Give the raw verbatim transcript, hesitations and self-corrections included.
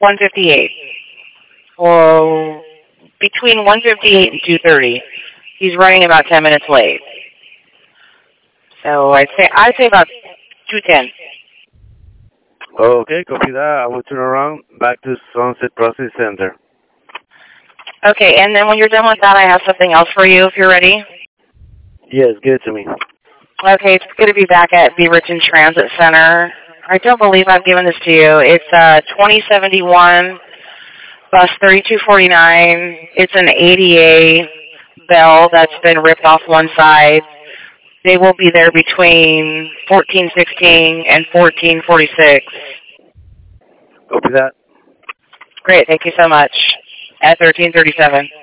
one fifty-eight. Well, between one fifty-eight and two thirty. He's running about ten minutes late. So I'd say I'd say about two ten. Okay, copy that. I will turn around back to Sunset Process Center. Okay, and then when you're done with that, I have something else for you if you're ready. Yes, give it to me. Okay, it's going to be back at Beaverton Transit Center. I don't believe I've given this to you. It's uh, twenty seventy-one, bus thirty-two forty-nine. It's an A D A bell that's been ripped off one side. They will be there between fourteen sixteen and fourteen forty-six. Copy that. Great, thank you so much. At thirteen thirty-seven.